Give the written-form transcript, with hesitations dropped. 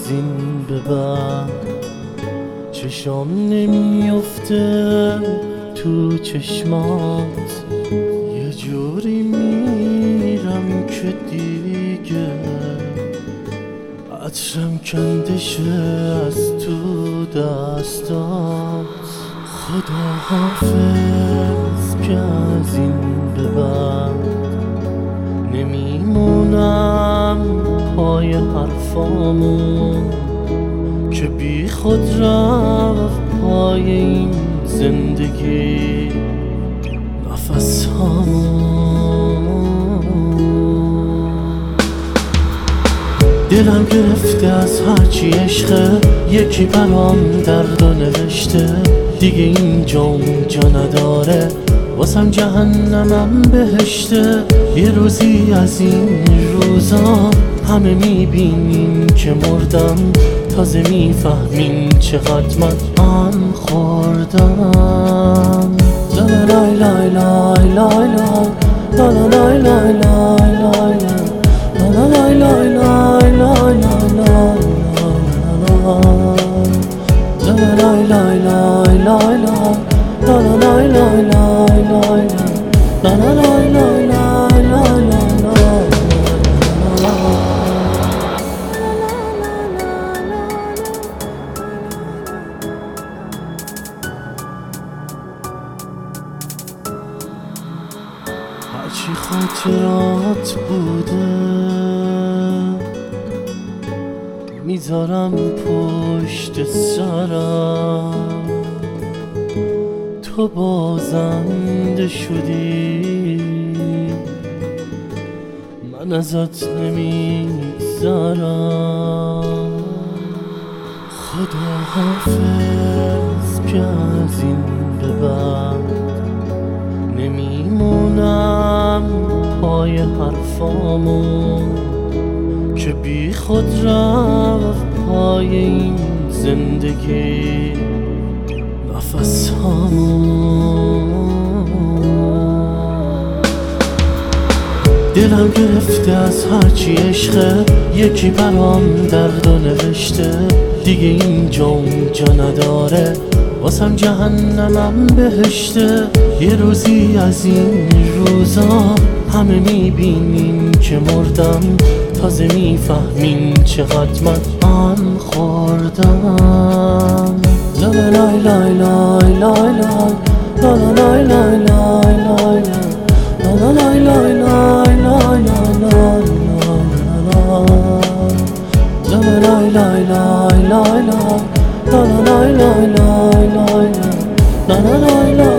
از این به بعد چشام نمیفته تو چشمات، یه جوری میرم که دیگه عطرم کنده شه از تو دستات. خدا حافظ که از این به بعد نمیمونم پای حرفامون که بی خود رفت پای این زندگی نفس هامون. دلم گرفته از هرچی عشقه، یکی برام درد و نوشته، دیگه اینجا اونجا نداره، واسم جهنمم بهشته. یه روزی از این روزا همه میبینیم که مردم، تازه میفهمیم چقدر من آن خوردم. لا لا لا لا لا لا لا لا لا هرچی خاطرات بوده میذارم پشت سرم، تو بازنده شدی من ازت نمیگذرم. خدا حافظ که از این به بعد نمیمونم پای حرفامون که بی خود رفت پای این زندگی نفس هامون. دلم گرفته از هرچی عشقه، یکی برام درد و نوشته، دیگه اینجا اونجا نداره، واسم جهنمم بهشته. یه روزی از این روزا همه میبینیم که مردم، تازه میفهمیم چقدر من آن خوردم. لا لا لا لا لا لا لا لا لا لا لا